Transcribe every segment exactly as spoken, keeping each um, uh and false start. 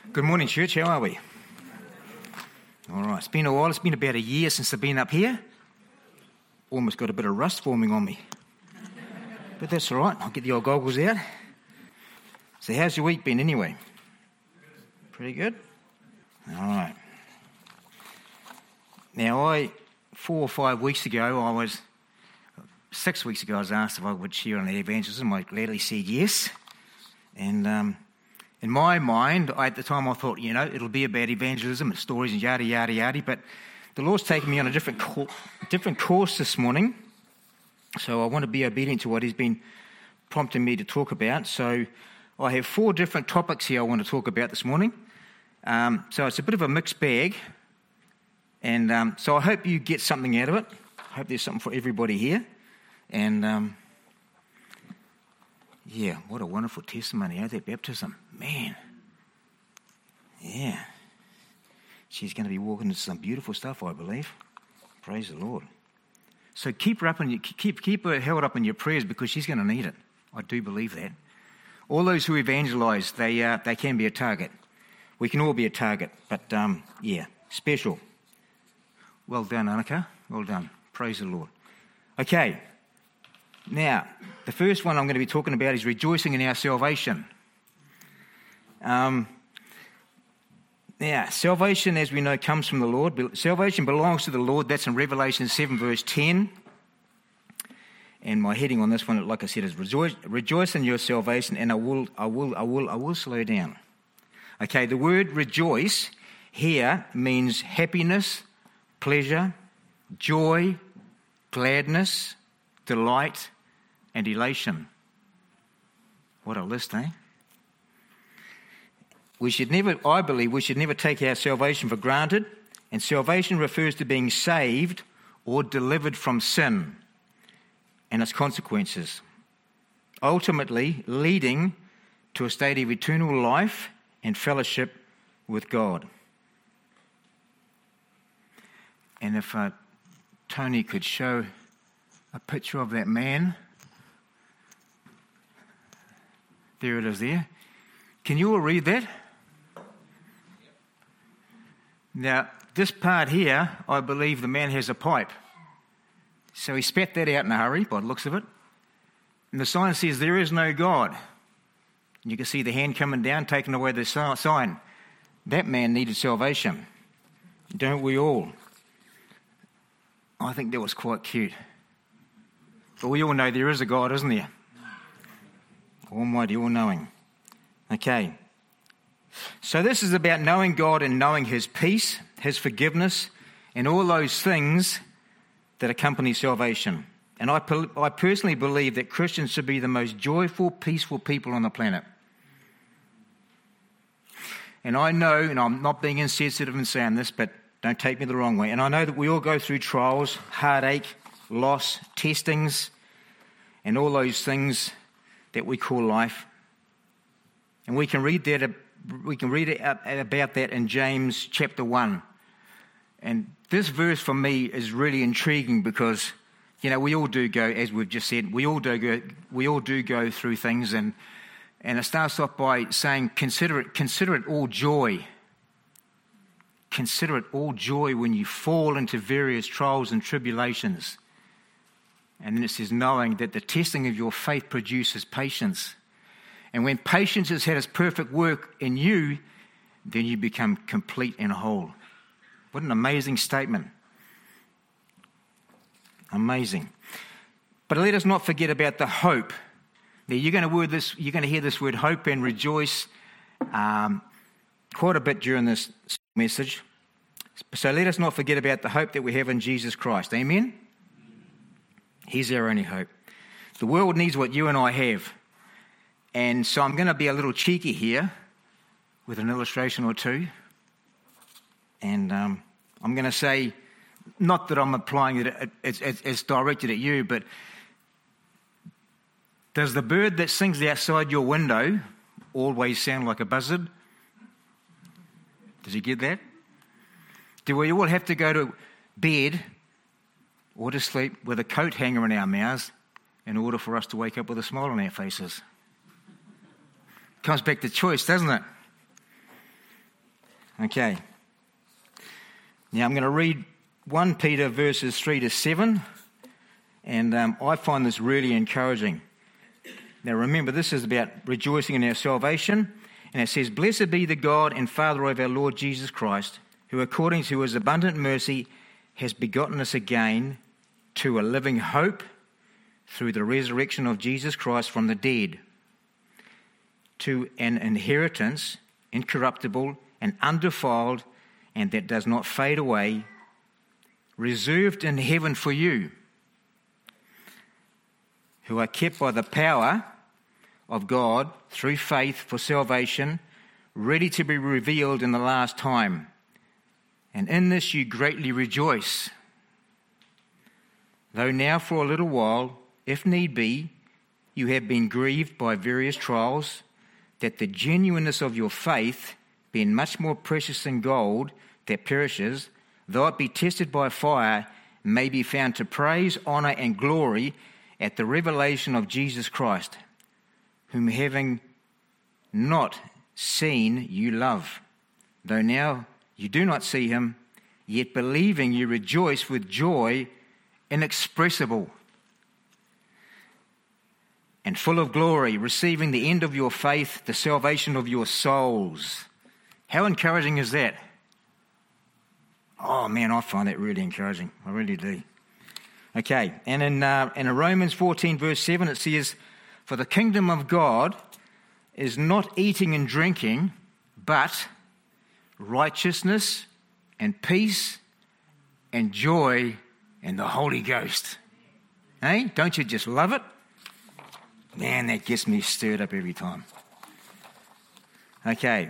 Good morning, church. How are we? All right. It's been a while. It's been about a year since I've been up here. Almost got a bit of rust forming on me. But that's all right. I'll get the old goggles out. So how's your week been anyway? Pretty good? All right. Now, I, four or five weeks ago, I was, six weeks ago, I was asked if I would share on the evangelism. I gladly said yes. And um, in my mind, I, at the time, I thought, you know, it'll be about evangelism and stories and yada, yada, yada. But the Lord's taken me on a different, co- different course this morning. So I want to be obedient to what He's been prompting me to talk about. So I have four different topics here I want to talk about this morning. Um, so it's a bit of a mixed bag. And um, so I hope you get something out of it. I hope there's something for everybody here. And um, yeah, what a wonderful testimony, eh? That baptism. Man. Yeah. She's going to be walking into some beautiful stuff, I believe. Praise the Lord. So keep her up in your, keep keep her held up in your prayers because she's going to need it. I do believe that. All those who evangelize, they uh, they can be a target. We can all be a target, but um, yeah, special. Well done, Annika. Well done. Praise the Lord. Okay. Now, the first one I'm going to be talking about is rejoicing in our salvation. Um, now, salvation, as we know, comes from the Lord. Salvation belongs to the Lord. That's in Revelation seven, verse ten. And my heading on this one, like I said, is rejoice, rejoice in your salvation. And I will, I will, I will, I will slow down. Okay, the word rejoice here means happiness, pleasure, joy, gladness, delight, and elation. What a list, eh? We should never, I believe, we should never take our salvation for granted. And salvation refers to being saved or delivered from sin and its consequences, ultimately leading to a state of eternal life and fellowship with God. And if uh, Tony could show a picture of that man. There it is there. Can you all read that? Now, this part here, I believe the man has a pipe. So he spat that out in a hurry, by the looks of it. And the sign says, there is no God. And you can see the hand coming down, taking away the sign. That man needed salvation. Don't we all? I think that was quite cute. But we all know there is a God, isn't there? Almighty, all-knowing. Okay. So this is about knowing God and knowing His peace, His forgiveness, and all those things that accompany salvation. And I, I personally believe that Christians should be the most joyful, peaceful people on the planet. And I know, and I'm not being insensitive in saying this, but don't take me the wrong way. And I know that we all go through trials, heartache, loss, testings, and all those things that we call life. And we can read that, we can read about that in James chapter one. And this verse for me is really intriguing because, you know, we all do go, as we've just said, we all do go, we all do go through things. And, and it starts off by saying, consider it, consider it all joy. Consider it all joy when you fall into various trials and tribulations. And then it says, knowing that the testing of your faith produces patience. And when patience has had its perfect work in you, then you become complete and whole. What an amazing statement. Amazing. But let us not forget about the hope. Now, you're going to word this, you're going to hear this word hope and rejoice um, quite a bit during this message. So let us not forget about the hope that we have in Jesus Christ. Amen? He's our only hope. The world needs what you and I have. And so I'm going to be a little cheeky here with an illustration or two. And um, I'm going to say, not that I'm applying it, it's, it's, it's directed at you, but does the bird that sings outside your window always sound like a buzzard? Does you get that? Do we all have to go to bed or to sleep with a coat hanger in our mouths in order for us to wake up with a smile on our faces? Comes back to choice, doesn't it? Okay. Now I'm going to read First Peter verses three to seven, and um, I find this really encouraging. Now remember, this is about rejoicing in our salvation, and it says, "Blessed be the God and Father of our Lord Jesus Christ, who according to his abundant mercy has begotten us again to a living hope through the resurrection of Jesus Christ from the dead, to an inheritance incorruptible and undefiled, and that does not fade away, reserved in heaven for you, who are kept by the power of God through faith for salvation, ready to be revealed in the last time. And in this you greatly rejoice, though now for a little while, if need be, you have been grieved by various trials, that the genuineness of your faith, being much more precious than gold that perishes, though it be tested by fire, may be found to praise, honour and glory at the revelation of Jesus Christ, whom having not seen you love, though now you do not see him, yet believing you rejoice with joy inexpressible and full of glory, receiving the end of your faith, the salvation of your souls." How encouraging is that? Oh man, I find that really encouraging. I really do. Okay, and in, uh, in Romans fourteen verse seven it says, "For the kingdom of God is not eating and drinking, but righteousness and peace and joy in the Holy Ghost." Hey, don't you just love it? Man, that gets me stirred up every time. Okay.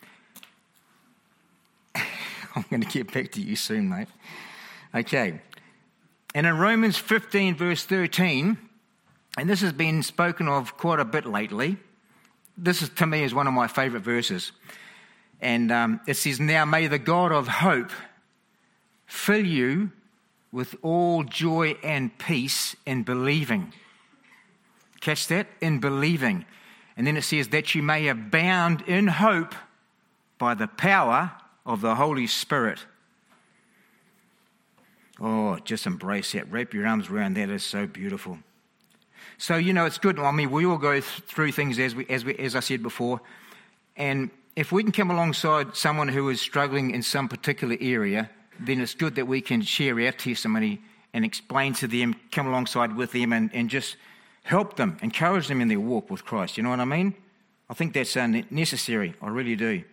I'm going to get back to you soon, mate. Okay. And in Romans fifteen, verse thirteen, and this has been spoken of quite a bit lately. This is, to me, is one of my favourite verses. And um, it says, "Now may the God of hope fill you with all joy and peace in believing." Catch that? In believing. And then it says, "that you may abound in hope by the power of the Holy Spirit." Oh, just embrace that. Wrap your arms around that. It's so beautiful. So, you know, it's good. I mean, we all go through things, as we, as we, as I said before. And if we can come alongside someone who is struggling in some particular area, then it's good that we can share our testimony and explain to them, come alongside with them, and, and just help them, encourage them in their walk with Christ. You know what I mean? I think that's uh, necessary. I really do.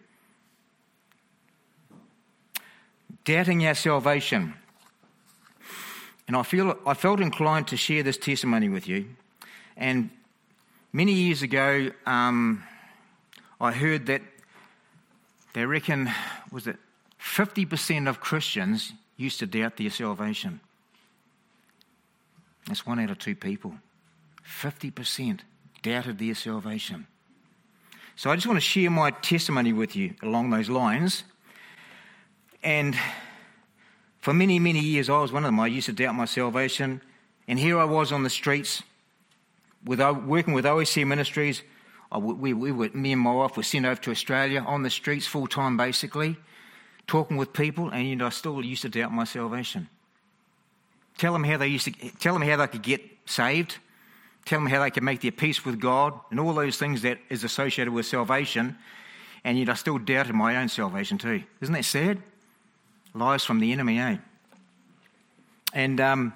Doubting our salvation. And I feel I felt inclined to share this testimony with you. And many years ago, um, I heard that they reckon, was it fifty percent of Christians used to doubt their salvation. That's one out of two people. fifty percent doubted their salvation. So I just want to share my testimony with you along those lines. And for many, many years, I was one of them. I used to doubt my salvation. And here I was on the streets, with working with O S C Ministries. I, we, we were, me and my wife were sent over to Australia on the streets full time, basically, talking with people. And you know, I still used to doubt my salvation. Tell them how they used to, tell them how they could get saved. Tell them how they could make their peace with God, and all those things that is associated with salvation. And yet I still doubted my own salvation too. Isn't that sad? Lies from the enemy, eh? And um,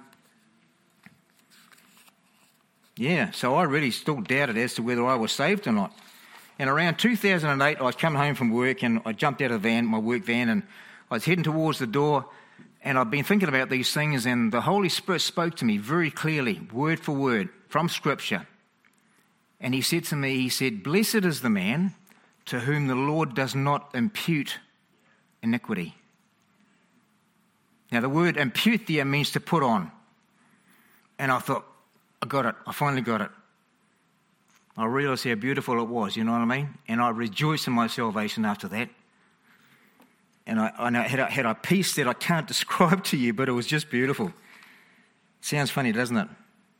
yeah, so I really still doubted as to whether I was saved or not. And around two thousand eight, I come home from work and I jumped out of the van, my work van, and I was heading towards the door. And I've been thinking about these things, and the Holy Spirit spoke to me very clearly, word for word, from Scripture. And he said to me, he said, "Blessed is the man to whom the Lord does not impute iniquity." Now, the word impute there means to put on. And I thought, I got it. I finally got it. I realised how beautiful it was, you know what I mean? And I rejoiced in my salvation after that. And I, I had, a, had a peace that I can't describe to you, but it was just beautiful. Sounds funny, doesn't it?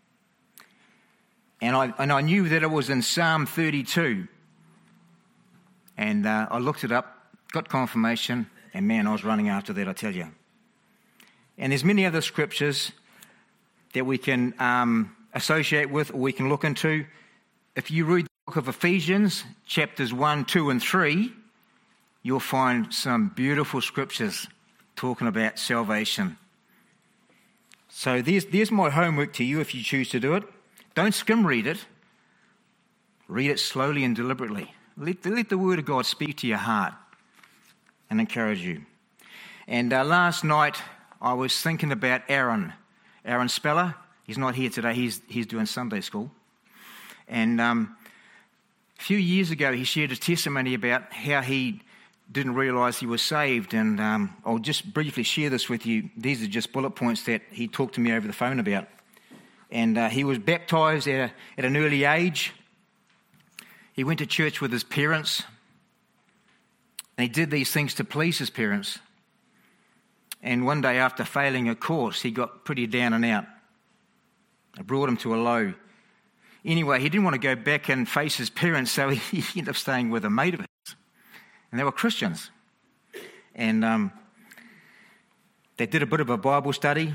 And I, and I knew that it was in Psalm thirty-two. And uh, I looked it up, got confirmation, and man, I was running after that, I tell you. And there's many other scriptures that we can um, associate with or we can look into. If you read the book of Ephesians, chapters one, two, and three, you'll find some beautiful scriptures talking about salvation. So there's, there's my homework to you if you choose to do it. Don't skim read it. Read it slowly and deliberately. Let, let the word of God speak to your heart and encourage you. And uh, last night I was thinking about Aaron. Aaron Speller. He's not here today. He's, he's doing Sunday school. And um, a few years ago he shared a testimony about how he didn't realise he was saved, and um, I'll just briefly share this with you. These are just bullet points that he talked to me over the phone about. And uh, he was baptised at, a, at an early age. He went to church with his parents, and he did these things to please his parents. And one day after failing a course, he got pretty down and out. It brought him to a low. Anyway, he didn't want to go back and face his parents, so he ended up staying with a mate of his. And they were Christians. And um, they did a bit of a Bible study.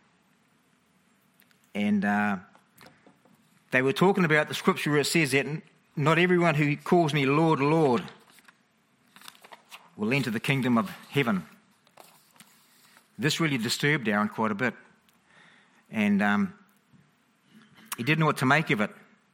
And uh, they were talking about the scripture where it says that not everyone who calls me Lord, Lord will enter the kingdom of heaven. This really disturbed Aaron quite a bit. And um, he didn't know what to make of it.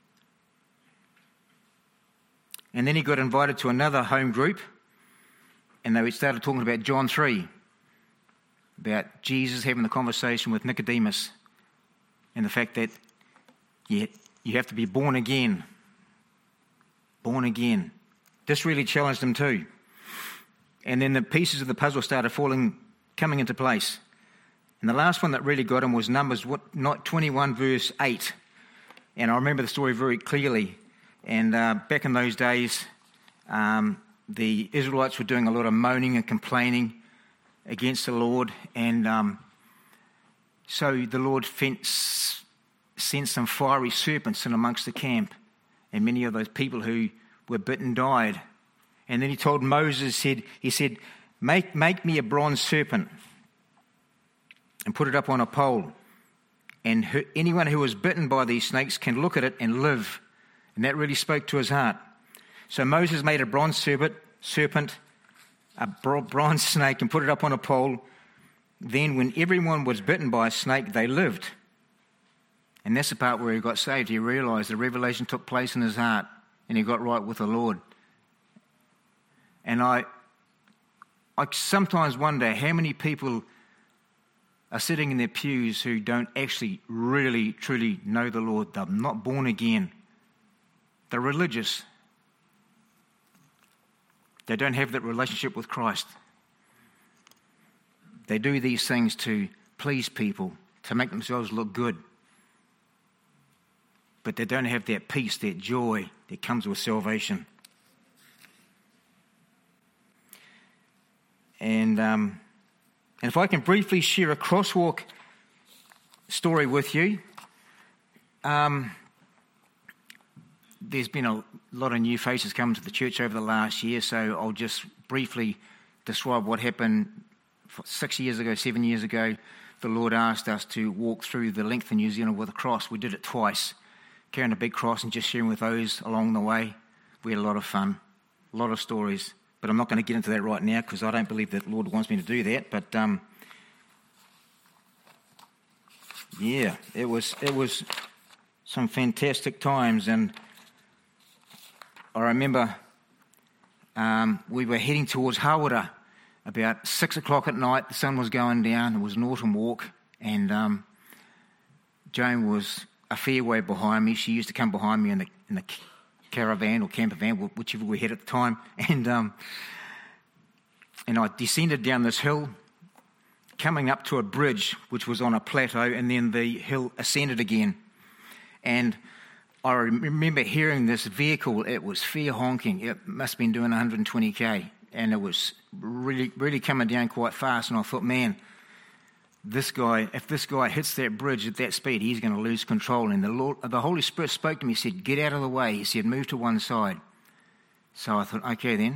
And then he got invited to another home group, and they started talking about John three, about Jesus having the conversation with Nicodemus, and the fact that you, you have to be born again. Born again. This really challenged him too. And then the pieces of the puzzle started falling, coming into place. And the last one that really got him was Numbers twenty-one, verse eight. And I remember the story very clearly. And uh, back in those days, um, the Israelites were doing a lot of moaning and complaining against the Lord. And um, so the Lord fence, sent some fiery serpents in amongst the camp. And many of those people who were bitten died. And then he told Moses, said, he said, make, make me a bronze serpent and put it up on a pole. And who, anyone who was bitten by these snakes can look at it and live. And that really spoke to his heart. So Moses made a bronze serpent, serpent, a bronze snake, and put it up on a pole. Then when everyone was bitten by a snake, they lived. And that's the part where he got saved. He realised the revelation took place in his heart, and he got right with the Lord. And I, I sometimes wonder how many people are sitting in their pews who don't actually really, truly know the Lord. They're not born again. They're religious. They don't have that relationship with Christ. They do these things to please people, to make themselves look good. But they don't have that peace, that joy that comes with salvation. And, um, and if I can briefly share a crosswalk story with you. Um, there's been a lot of new faces coming to the church over the last year, so I'll just briefly describe what happened six years ago, seven years ago. The Lord asked us to walk through the length of New Zealand with a cross. We did it twice, carrying a big cross and just sharing with those along the way. We had a lot of fun, a lot of stories. But I'm not going to get into that right now because I don't believe that the Lord wants me to do that. But um, yeah, it was it was some fantastic times. And I remember um, we were heading towards Hawera about six o'clock at night. The sun was going down. It was an autumn walk. And um, Joan was a fair way behind me. She used to come behind me in the in the caravan or camper van, whichever we had at the time. And um, and I descended down this hill, coming up to a bridge which was on a plateau, and then the hill ascended again. And I remember hearing this vehicle. It was fair honking. It must have been doing one hundred twenty k, and it was really, really coming down quite fast. And I thought, man, this guy, if this guy hits that bridge at that speed, he's going to lose control. And the Lord, the Holy Spirit spoke to me, he said, get out of the way. He said, move to one side. So I thought, okay then.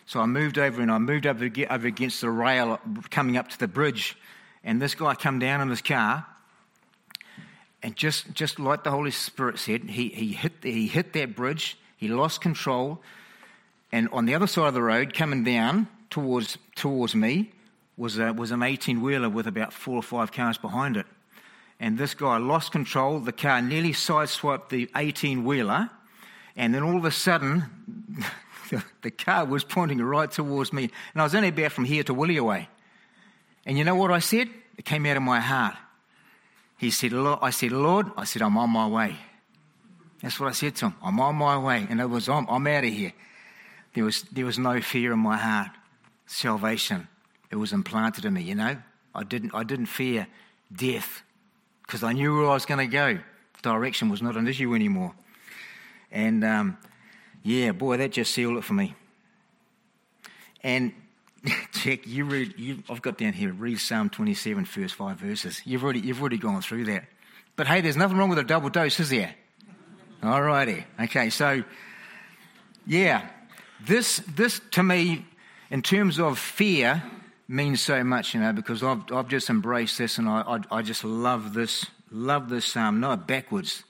So I moved over and I moved over, over against the rail coming up to the bridge. And this guy come down in his car. And just, just like the Holy Spirit said, he, he, hit, he hit that bridge. He lost control. And on the other side of the road, coming down towards towards me, was a, was an eighteen-wheeler with about four or five cars behind it. And this guy lost control. The car nearly sideswiped the eighteen-wheeler. And then all of a sudden, the, the car was pointing right towards me. And I was only about from here to Williaway. And you know what I said? It came out of my heart. He said, Lord, I said, Lord, I said, I'm on my way. That's what I said to him. I'm on my way. In other words, I'm, I'm out of here. There was, there was no fear in my heart. Salvation. It was implanted in me, you know. I didn't, I didn't fear death because I knew where I was going to go. Direction was not an issue anymore. And, um, yeah, boy, that just sealed it for me. And, Jack, you read, you, I've got down here, read Psalm twenty-seven, first five verses. You've already, you've already gone through that. But, hey, there's nothing wrong with a double dose, is there? All righty. Okay, so, yeah, this, this to me, in terms of fear, means so much, you know, because I've, I've just embraced this and I, I, I just love this, love this psalm, no, backwards.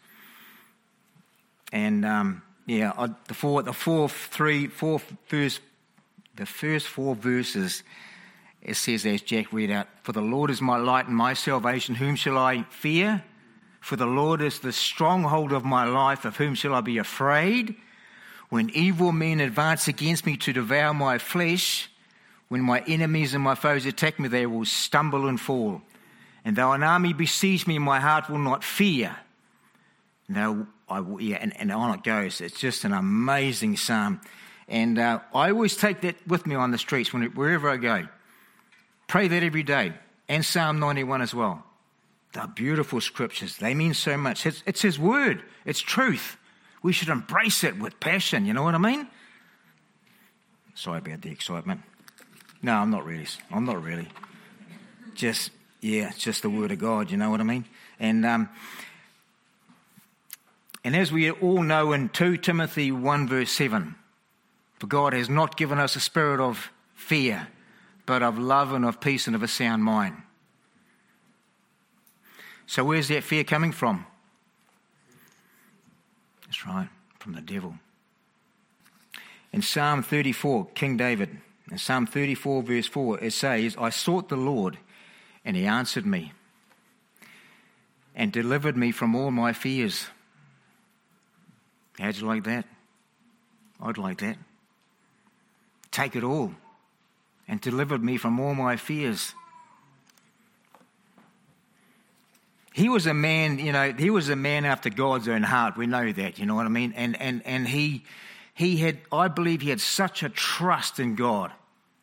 And, um, yeah, I, the four, the four, three, four first, the first four verses, it says, as Jack read out, for the Lord is my light and my salvation, whom shall I fear? For the Lord is the stronghold of my life, of whom shall I be afraid? When evil men advance against me to devour my flesh, when my enemies and my foes attack me, they will stumble and fall. And though an army besiege me, my heart will not fear. No, I will, yeah, and, and on it goes. It's just an amazing psalm. And uh, I always take that with me on the streets when, wherever I go. Pray that every day. And Psalm ninety-one as well. They're beautiful scriptures. They mean so much. It's, it's His word. It's truth. We should embrace it with passion. You know what I mean? Sorry about the excitement. No, I'm not really. I'm not really. Just, yeah, it's just the word of God. You know what I mean? And um, and as we all know in two Timothy one verse seven, for God has not given us a spirit of fear, but of love and of peace and of a sound mind. So where's that fear coming from? That's right, from the devil. In Psalm thirty-four, King David, in Psalm thirty-four verse four, it says, I sought the Lord, and He answered me, and delivered me from all my fears. How'd you like that? I'd like that. Take it all, and delivered me from all my fears. He was a man, you know, he was a man after God's own heart. We know that, you know what I mean? And and and he he had, I believe he had such a trust in God.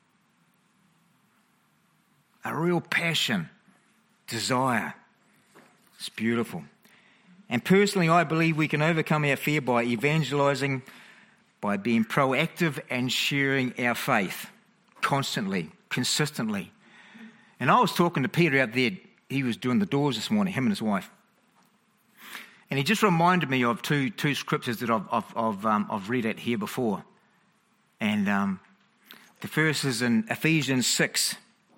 A real passion, desire. It's beautiful. And personally, I believe we can overcome our fear by evangelizing, by being proactive and sharing our faith constantly, consistently. And I was talking to Peter out there. He was doing the doors this morning, him and his wife. And he just reminded me of two two scriptures that I've, I've, I've, um, I've read out here before. And um, the first is in Ephesians six.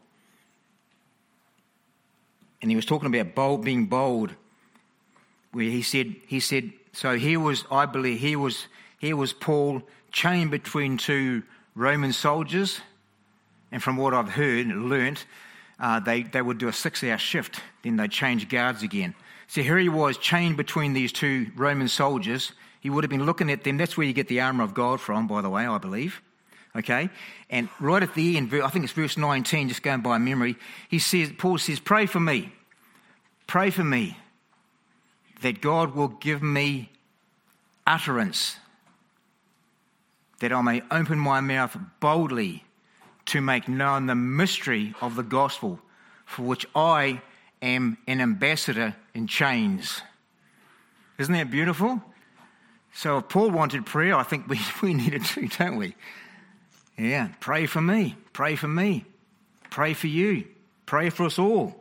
And he was talking about bold, being bold, where he said, he said, so here was, I believe, here was, here was Paul chained between two Roman soldiers. And from what I've heard and learnt, Uh, they, they would do a six-hour shift, then they'd change guards again. So here he was, chained between these two Roman soldiers. He would have been looking at them. That's where you get the armour of God from, by the way, I believe. Okay? And right at the end, I think it's verse nineteen, just going by memory, he says, Paul says, pray for me. Pray for me that God will give me utterance, that I may open my mouth boldly to make known the mystery of the gospel, for which I am an ambassador in chains. Isn't that beautiful? So if Paul wanted prayer, I think we, we need it too, don't we? Yeah, pray for me, pray for me, pray for you, pray for us all.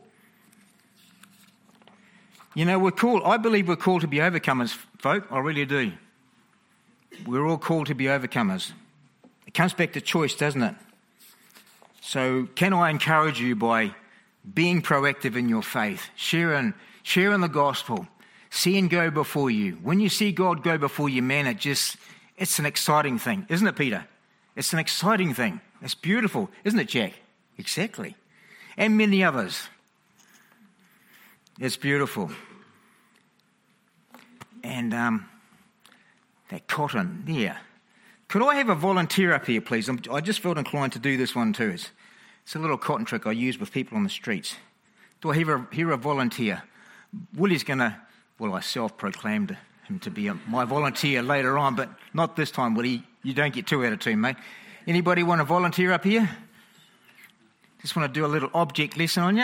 You know, we're called, I believe we're called to be overcomers, folk, I really do. We're all called to be overcomers. It comes back to choice, doesn't it? So can I encourage you by being proactive in your faith, sharing, sharing the gospel, seeing go before you. When you see God go before you, man, it just, it's an exciting thing. Isn't it, Peter? It's an exciting thing. It's beautiful. Isn't it, Jack? Exactly. And many others. It's beautiful. And um, that cotton, yeah. Could I have a volunteer up here, please? I'm, I just felt inclined to do this one too. It's, it's a little cotton trick I use with people on the streets. Do I hear a, hear a volunteer? Willie's going to, well, I self-proclaimed him to be a, my volunteer later on, but not this time, Willie. You don't get two out of two, mate. Anybody want to volunteer up here? Just want to do a little object lesson on you?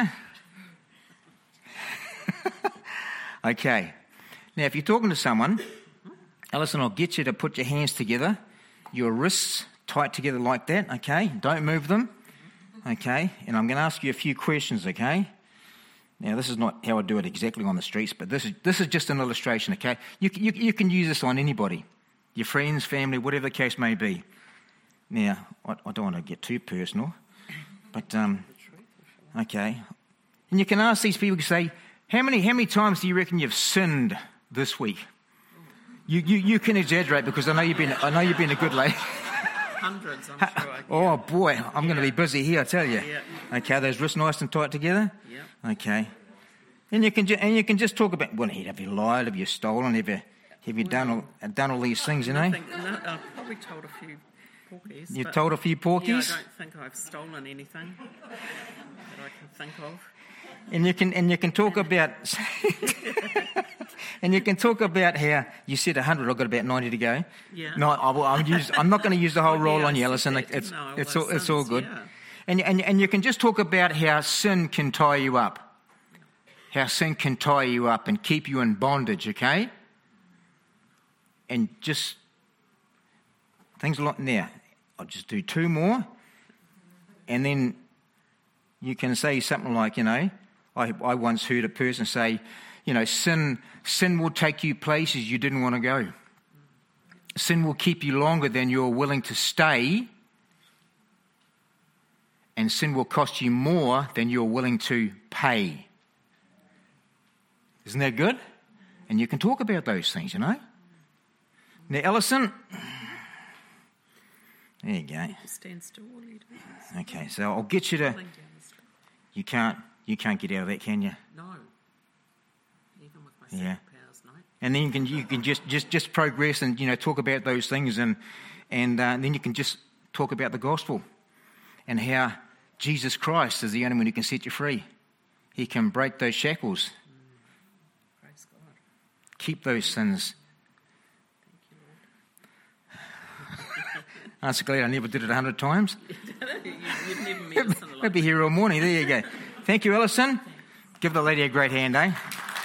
Okay. Now, if you're talking to someone, Alison, I'll get you to put your hands together, your wrists tight together like that, okay? Don't move them, okay? And I'm going to ask you a few questions, okay? Now, this is not how I do it exactly on the streets, but this is this is just an illustration, okay? You, you, you can use this on anybody, your friends, family, whatever the case may be. Now, I, I don't want to get too personal, but, um, okay. And you can ask these people, you say, how many how many times do you reckon you've sinned this week? You you, you can exaggerate because I know you've been I know you've been a good lady. Hundreds, I'm sure. I Oh boy, I'm yeah. going to be busy here, I tell you. Yeah. Okay, those wrists nice and tight together. Yeah. Okay, and you can ju- and you can just talk about, well, have you lied? Have you stolen? Have you have you well, done all done all these things? You know. Nothing, no, I've probably told a few porkies. You've told a few porkies. Yeah, I don't think I've stolen anything that I can think of. And you can and you can talk about and you can talk about how you said a hundred. I've got about ninety to go. Yeah. No, I will, I'm, use, I'm not going to use the whole Oh, roll yeah, on you, I Alison. said It's no, it's well, all it's all sins, good. yeah. And and and you can just talk about how sin can tie you up, how sin can tie you up and keep you in bondage. Okay. And just things like now. I'll just do two more, and then you can say something like, you know. I, I once heard a person say, you know, sin sin will take you places you didn't want to go. Sin will keep you longer than you're willing to stay. And sin will cost you more than you're willing to pay. Isn't that good? And you can talk about those things, you know. Now, Alison, there you go. Stand still, Willie. Okay, so I'll get you to, you can't. You can't get out of that, can you? No. Even with my yeah. powers, no. And then you can you can just, just, just progress and, you know, talk about those things, and and uh, then you can just talk about the gospel and how Jesus Christ is the only one who can set you free. He can break those shackles. Mm. Praise God. Keep those sins. Thank you, Lord. I'm so glad I never did it a hundred times. You'd never met us in a I'd be here all morning. There you go. Thank you, Alison. Give the lady a great hand, eh?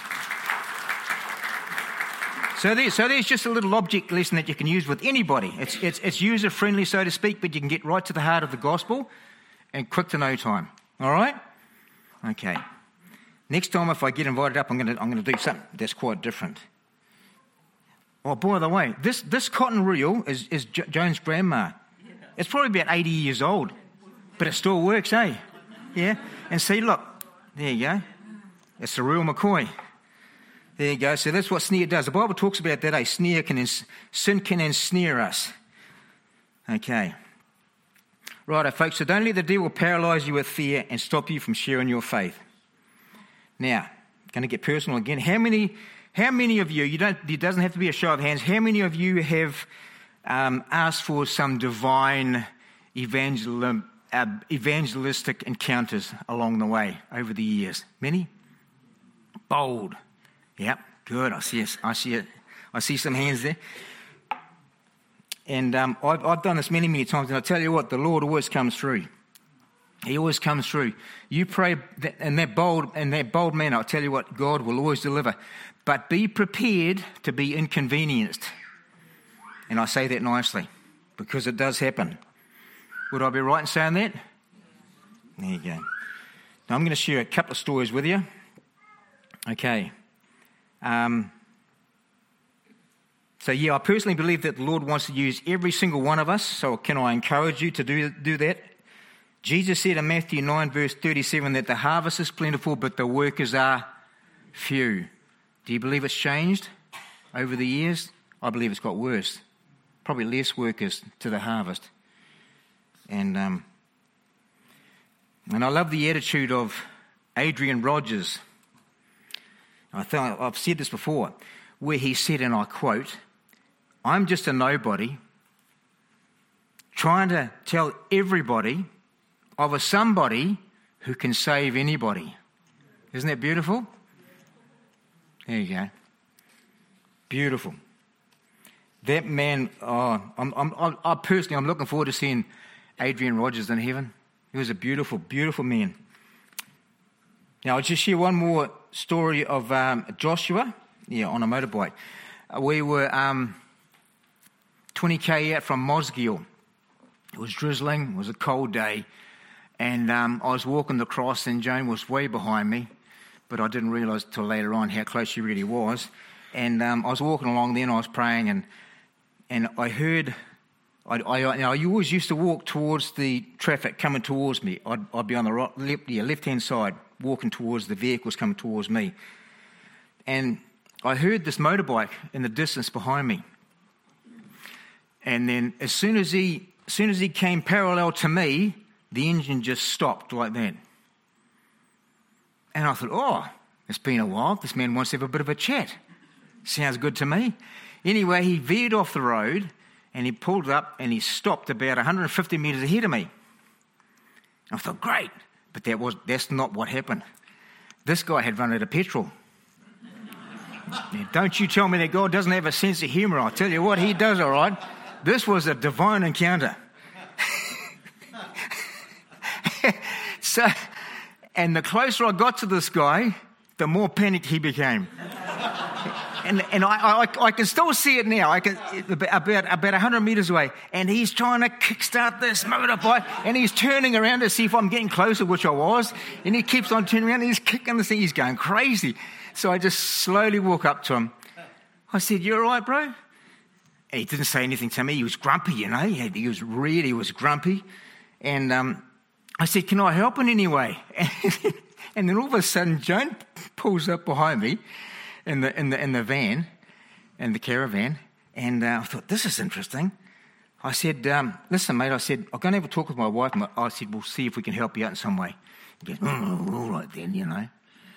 So, there, so there's just a little object lesson that you can use with anybody. It's, it's, it's user-friendly, so to speak, but you can get right to the heart of the gospel and quick to no time. All right? Okay. Next time, if I get invited up, I'm going to I'm going to do something that's quite different. Oh, by the way, this, this cotton reel is, is jo- Joan's grandma. It's probably about eighty years old, but it still works, eh? Yeah? And see, look, there you go. It's a real McCoy. There you go. So that's what snare does. The Bible talks about that, eh? Snare can, ens- sin can ensnare us. Okay. Righto, folks. So don't let the devil paralyse you with fear and stop you from sharing your faith. Now, going to get personal again. How many, how many of you, you don't, it doesn't have to be a show of hands, how many of you have um, asked for some divine evangel- uh, evangelistic encounters along the way over the years? Many? Bold. Yep, good. I see it. I see it. I see some hands there. And um, I've, I've done this many, many times, and I tell you what, the Lord always comes through. He always comes through. You pray, that, and that bold, and that bold man, I'll tell you what, God will always deliver. But be prepared to be inconvenienced. And I say that nicely, because it does happen. Would I be right in saying that? There you go. Now I'm going to share a couple of stories with you. Okay. Um, So, yeah, I personally believe that the Lord wants to use every single one of us. So can I encourage you to do, do that? Jesus said in Matthew nine, verse thirty-seven, that the harvest is plentiful, but the workers are few. Do you believe it's changed over the years? I believe it's got worse. Probably less workers to the harvest. And um, and I love the attitude of Adrian Rogers. I think I've said this before, where he said, and I quote, "I'm just a nobody trying to tell everybody of a somebody who can save anybody." Isn't that beautiful? There you go. Beautiful. That man, oh, I'm, I'm, I personally, I'm looking forward to seeing Adrian Rogers in heaven. He was a beautiful, beautiful man. Now, I'll just share one more story of um, Joshua, yeah, on a motorbike. Uh, we were um, twenty k out from Mosgiel. It was drizzling, it was a cold day, and um, I was walking the cross, and Joan was way behind me, but I didn't realise till later on how close she really was. And um, I was walking along there, and I was praying, and and I heard, I, I, now I always used to walk towards the traffic coming towards me. I'd, I'd be on the right, left, yeah, left-hand side, walking towards the vehicles coming towards me. And I heard this motorbike in the distance behind me. And then as soon as he, as soon as he came parallel to me, the engine just stopped like that. And I thought, oh, it's been a while. This man wants to have a bit of a chat. Sounds good to me. Anyway, he veered off the road and he pulled up and he stopped about one hundred fifty metres ahead of me. I thought, great. But that was that's not what happened. This guy had run out of petrol. Now, don't you tell me that God doesn't have a sense of humour. I'll tell you what, he does, all right. This was a divine encounter. So, and the closer I got to this guy, the more panicked he became. And, and I, I, I can still see it now. I can about about one hundred metres away, and he's trying to kickstart this motorbike, and he's turning around to see if I'm getting closer, which I was. And he keeps on turning around, and he's kicking the thing. He's going crazy. So I just slowly walk up to him. I said, "You all right, bro?" And he didn't say anything to me. He was grumpy, you know. He, had, he was really he was grumpy. And um, I said, "Can I help in any way?" And then all of a sudden, Joan pulls up behind me. In the in the in the van, in the caravan, and uh, I thought, this is interesting. I said, um, "Listen, mate," I said, "I'm going to have a talk with my wife." And I said, "We'll see if we can help you out in some way." He goes, "Oh, all right then," you know.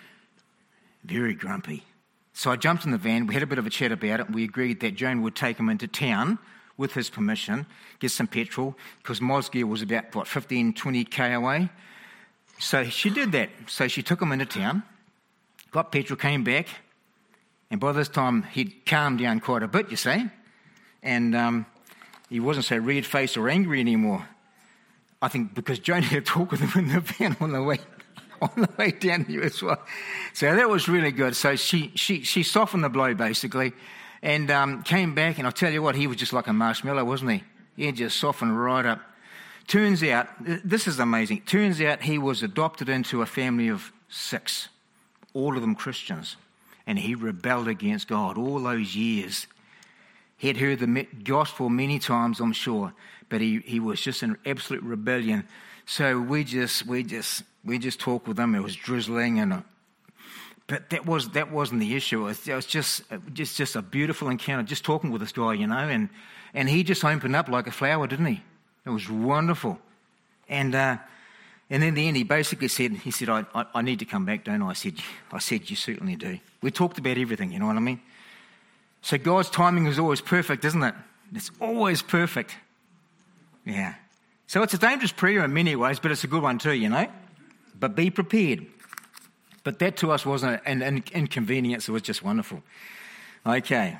Very grumpy. So I jumped in the van. We had a bit of a chat about it. And we agreed that Joan would take him into town with his permission, get some petrol, because Mosgiel was about what fifteen, twenty k away. So she did that. So she took him into town, got petrol, came back. And by this time, he'd calmed down quite a bit, you see. And um, he wasn't so red-faced or angry anymore. I think because Joan had a talk with him in the van on the way on the way down here as well. So that was really good. So she she she softened the blow, basically, and um, came back. And I'll tell you what, he was just like a marshmallow, wasn't he? He just softened right up. Turns out, this is amazing. Turns out he was adopted into a family of six, all of them Christians. And he rebelled against God all those years. He had heard the gospel many times, I'm sure, but he, he was just in absolute rebellion. So we just we just we just talked with him. It was drizzling, and a, but that was that wasn't the issue. It was, it was just just just a beautiful encounter. Just talking with this guy, you know, and and he just opened up like a flower, didn't he? It was wonderful, and. Uh, And in the end, he basically said, he said, I, I, I need to come back, don't I? I said, I said, you certainly do. We talked about everything, you know what I mean? So God's timing is always perfect, isn't it? It's always perfect. Yeah. So it's a dangerous prayer in many ways, but it's a good one too, you know? But be prepared. But that to us wasn't an, an inconvenience. It was just wonderful. Okay.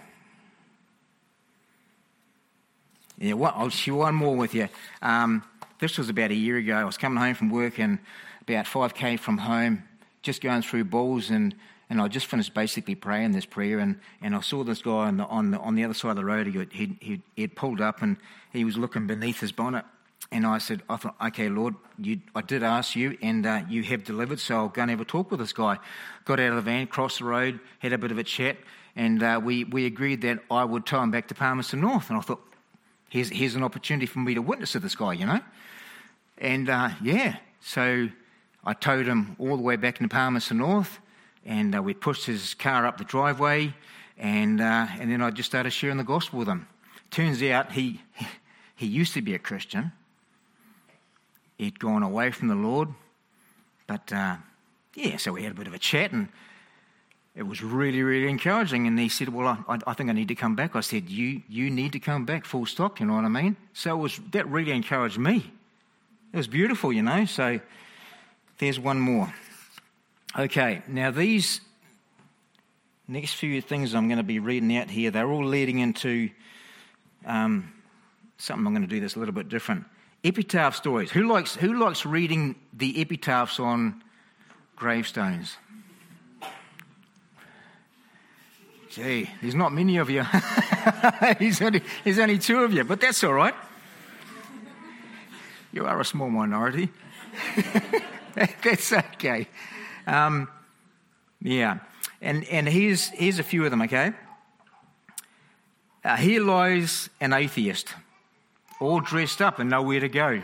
Yeah, what, I'll share one more with you. Um... This was about a year ago. I was coming home from work and about five k from home, just going through Bulls, and, and I just finished basically praying this prayer, and, and I saw this guy on the on the on the other side of the road. He he he had pulled up and he was looking beneath his bonnet, and I said, I thought, okay, Lord, you, I did ask you, and uh, you have delivered, so I'll go and have a talk with this guy. Got out of the van, crossed the road, had a bit of a chat, And uh, we, we agreed that I would tow him back to Palmerston North. And I thought, here's, here's an opportunity for me to witness to this guy, you know. And, uh, yeah, so I towed him all the way back into Palmerston North, and uh, we pushed his car up the driveway, and uh, and then I just started sharing the gospel with him. Turns out he he used to be a Christian. He'd gone away from the Lord, but, uh, yeah, so we had a bit of a chat, and it was really, really encouraging. And he said, well, I, I think I need to come back. I said, you you need to come back, full stop, you know what I mean? So it was that really encouraged me. It was beautiful, you know. So there's one more. Okay, now these next few things I'm going to be reading out here, they're all leading into um, something I'm going to do that's a little bit different. Epitaph stories. Who likes who likes reading the epitaphs on gravestones? Gee, there's not many of you. there's, only, there's only two of you, but that's all right. You are a small minority. That's okay. Um, yeah, and and here's here's a few of them. Okay. Uh, here lies an atheist, all dressed up and nowhere to go.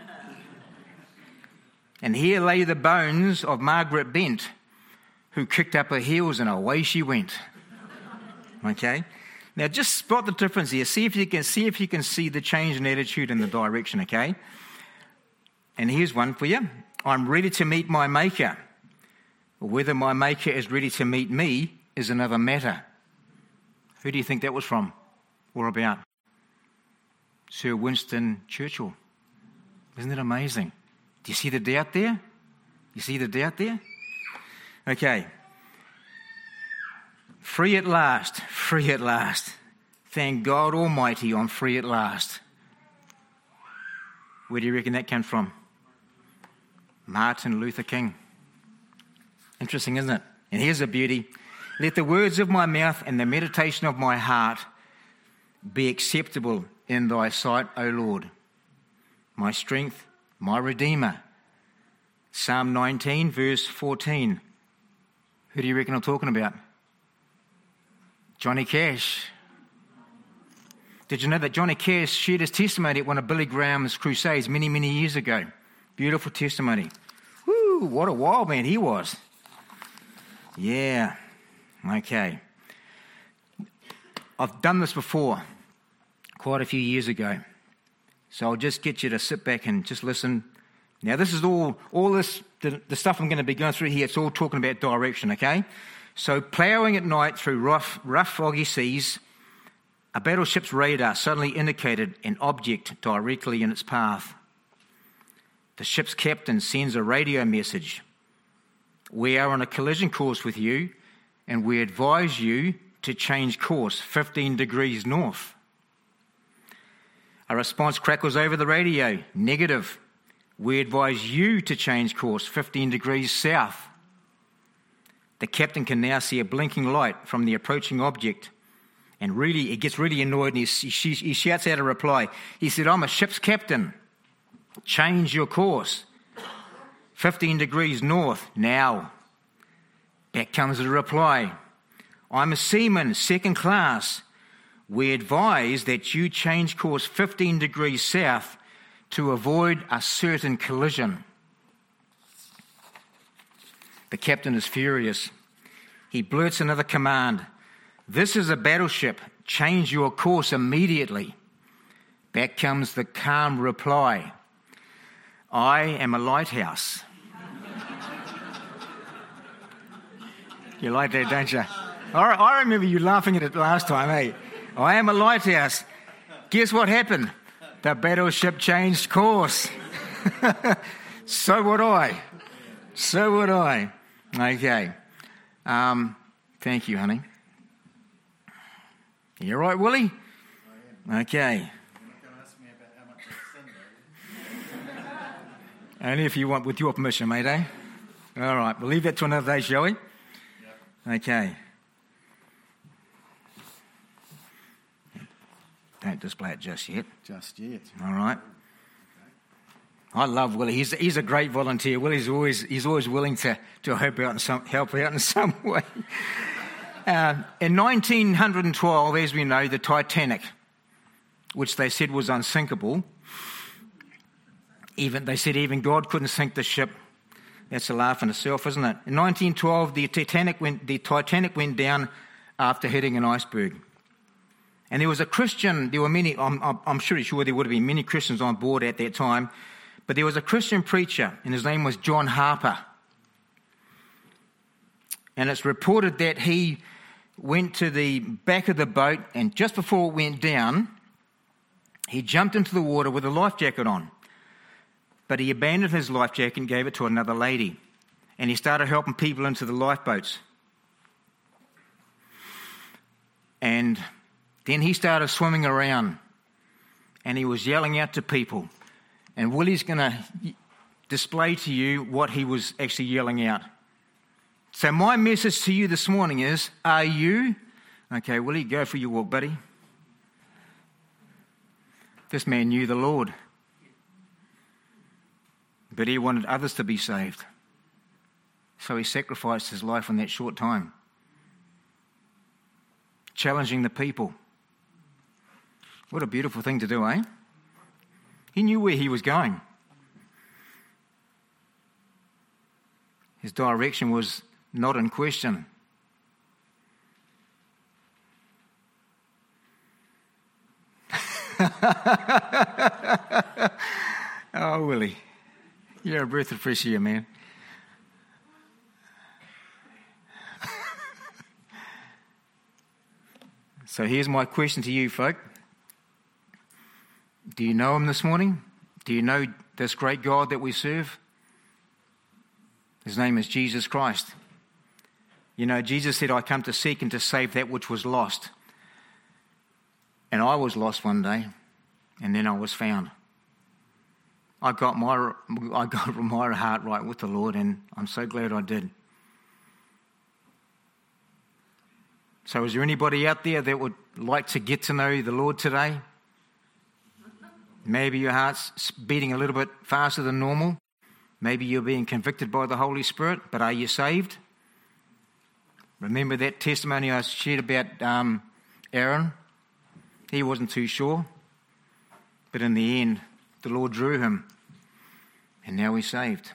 And here lay the bones of Margaret Bent, who kicked up her heels and away she went. Okay. Now just spot the difference here. See if you can see if you can see the change in attitude and the direction. Okay. And here's one for you. I'm ready to meet my Maker. Whether my Maker is ready to meet me is another matter. Who do you think that was from or about? Sir Winston Churchill. Isn't that amazing? Do you see the doubt there? You see the doubt there? Okay. Free at last. Free at last. Thank God Almighty, I'm free at last. Where do you reckon that came from? Martin Luther King. Interesting, isn't it? And here's a beauty. Let the words of my mouth and the meditation of my heart be acceptable in thy sight, O Lord, my strength, my Redeemer. Psalm nineteen, verse fourteen. Who do you reckon I'm talking about? Johnny Cash. Did you know that Johnny Cash shared his testimony at one of Billy Graham's crusades many, many years ago? Beautiful testimony. Woo, what a wild man he was. Yeah, okay. I've done this before, quite a few years ago. So I'll just get you to sit back and just listen. Now this is all, all this, the, the stuff I'm going to be going through here, it's all talking about direction, okay? So ploughing at night through rough, rough foggy seas, a battleship's radar suddenly indicated an object directly in its path. The ship's captain sends a radio message. We are on a collision course with you, and we advise you to change course fifteen degrees north. A response crackles over the radio. Negative. We advise you to change course fifteen degrees south. The captain can now see a blinking light from the approaching object. And really, he gets really annoyed and he, he, he shouts out a reply. He said, I'm a ship's captain. Change your course. fifteen degrees north, now. Back comes the reply. I'm a seaman, second class. We advise that you change course fifteen degrees south to avoid a certain collision. The captain is furious. He blurts another command. This is a battleship. Change your course immediately. Back comes the calm reply. I am a lighthouse. You like that, don't you? I remember you laughing at it last time, eh? I am a lighthouse. Guess what happened? The battleship changed course. So would I. So would I. Okay. Um, thank you, honey. You all right, Willie? I am. Okay. You're not going to ask me about how much I sin, Only if you want, with your permission, mate, eh? All right, we'll leave that to another day, shall we? Yep. Okay. Don't display it just yet. Just yet. All right. I love Willie. He's he's a great volunteer. Willie's always he's always willing to, to help out in some help out in some way. Uh, in nineteen twelve, as we know, the Titanic, which they said was unsinkable, even they said even God couldn't sink the ship. That's a laugh in itself, isn't it? In nineteen twelve, the Titanic went, the Titanic went down after hitting an iceberg. And there was a Christian, there were many, I'm, I'm sure sure there would have been many Christians on board at that time, but there was a Christian preacher, and his name was John Harper. And it's reported that he went to the back of the boat, and just before it went down, he jumped into the water with a life jacket on. But he abandoned his life jacket and gave it to another lady. And he started helping people into the lifeboats. And then he started swimming around. And he was yelling out to people. And Willie's going to display to you what he was actually yelling out. So my message to you this morning is, are you... Okay, Willie, go for your walk, buddy. This man knew the Lord. But he wanted others to be saved. So he sacrificed his life in that short time. Challenging the people. What a beautiful thing to do, eh? He knew where he was going. His direction was not in question. Oh, Willie. You're a breath of fresh air, man. So here's my question to you, folk. Do you know him this morning? Do you know this great God that we serve? His name is Jesus Christ. You know, Jesus said, I come to seek and to save that which was lost. And I was lost one day, and then I was found. I got my I got my heart right with the Lord, and I'm so glad I did. So is there anybody out there that would like to get to know the Lord today? Maybe your heart's beating a little bit faster than normal. Maybe you're being convicted by the Holy Spirit, but are you saved? Remember that testimony I shared about um, Aaron? He wasn't too sure, but in the end, the Lord drew him, and now he's saved.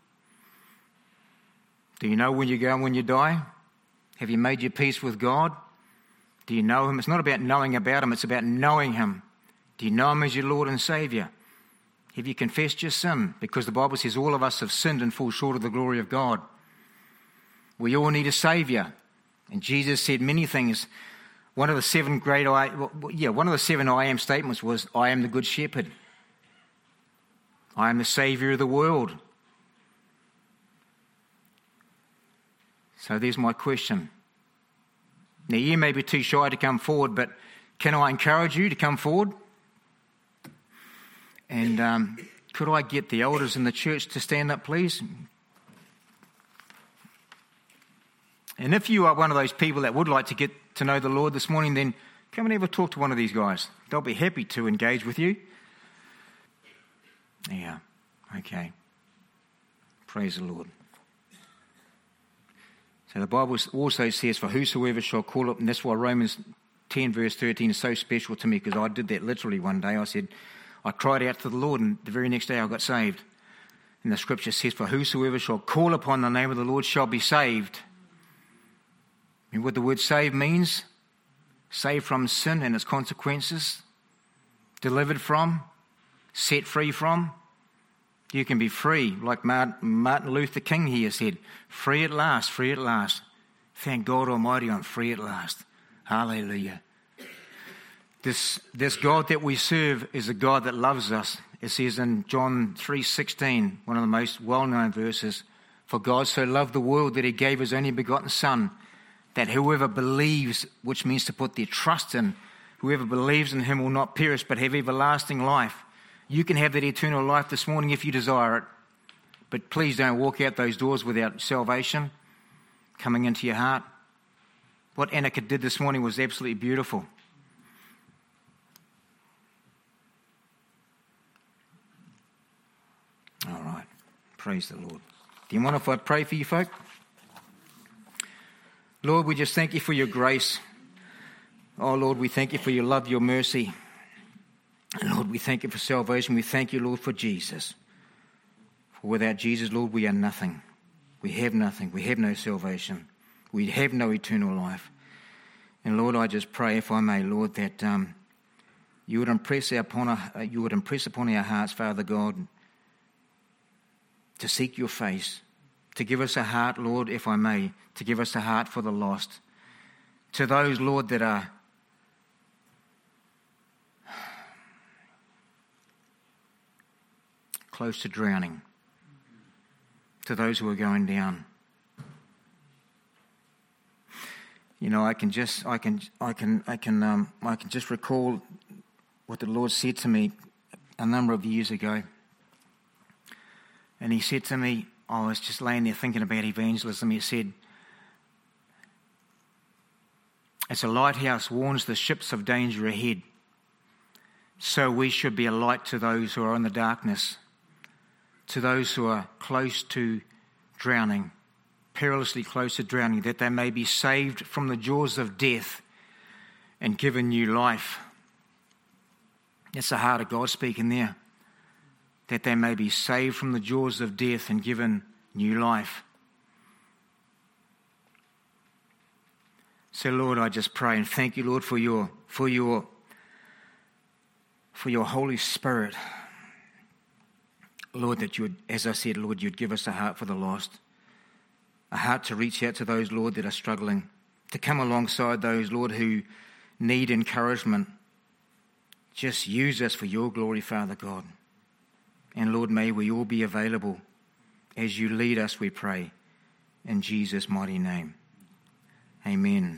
Do you know when you go and when you die? Have you made your peace with God? Do you know him? It's not about knowing about him, it's about knowing him. Do you know him as your Lord and Saviour? Have you confessed your sin? Because the Bible says all of us have sinned and fall short of the glory of God. We all need a Saviour. And Jesus said many things. One of the seven great I, yeah, one of the seven I am statements was, I am the good shepherd. I am the Saviour of the world. So there's my question. Now you may be too shy to come forward, but can I encourage you to come forward? And um, could I get the elders in the church to stand up, please? And if you are one of those people that would like to get to know the Lord this morning, then come and have a talk to one of these guys. They'll be happy to engage with you. Yeah, okay. Praise the Lord. So the Bible also says, for whosoever shall call up, and that's why Romans ten verse thirteen is so special to me, because I did that literally one day. I said, I cried out to the Lord, and the very next day I got saved. And the scripture says, for whosoever shall call upon the name of the Lord shall be saved. And what the word save means? Saved from sin and its consequences, delivered from, set free from. You can be free, like Martin Luther King here said, free at last, free at last. Thank God Almighty, I'm free at last. Hallelujah. This, this God that we serve is a God that loves us. It says in John three sixteen, one of the most well-known verses, for God so loved the world that he gave his only begotten Son, that whoever believes, which means to put their trust in, whoever believes in him will not perish but have everlasting life. You can have that eternal life this morning if you desire it. But please don't walk out those doors without salvation coming into your heart. What Annika did this morning was absolutely beautiful. All right. Praise the Lord. Do you mind if I pray for you folk? Lord, we just thank you for your grace. Oh, Lord, we thank you for your love, your mercy. And Lord, we thank you for salvation. We thank you, Lord, for Jesus. For without Jesus, Lord, we are nothing. We have nothing. We have no salvation. We have no eternal life. And Lord, I just pray, if I may, Lord, that um, you would impress upon our, you would impress upon our hearts, Father God, to seek your face, to give us a heart, Lord, if I may, to give us a heart for the lost. To those, Lord, that are close to drowning, to those who are going down. You know, I can just, I can, I can, I can, um, I can just recall what the Lord said to me a number of years ago. And He said to me, I was just laying there thinking about evangelism. He said, "As a lighthouse warns the ships of danger ahead, so we should be a light to those who are in the darkness, to those who are close to drowning, perilously close to drowning, that they may be saved from the jaws of death and given new life." That's the heart of God speaking there. That they may be saved from the jaws of death and given new life. So Lord, I just pray and thank you, Lord, for your for your for your Holy Spirit. Lord, that you would, as I said, Lord, you'd give us a heart for the lost. A heart to reach out to those, Lord, that are struggling. To come alongside those, Lord, who need encouragement. Just use us for your glory, Father God. And Lord, may we all be available as you lead us, we pray. In Jesus' mighty name. Amen.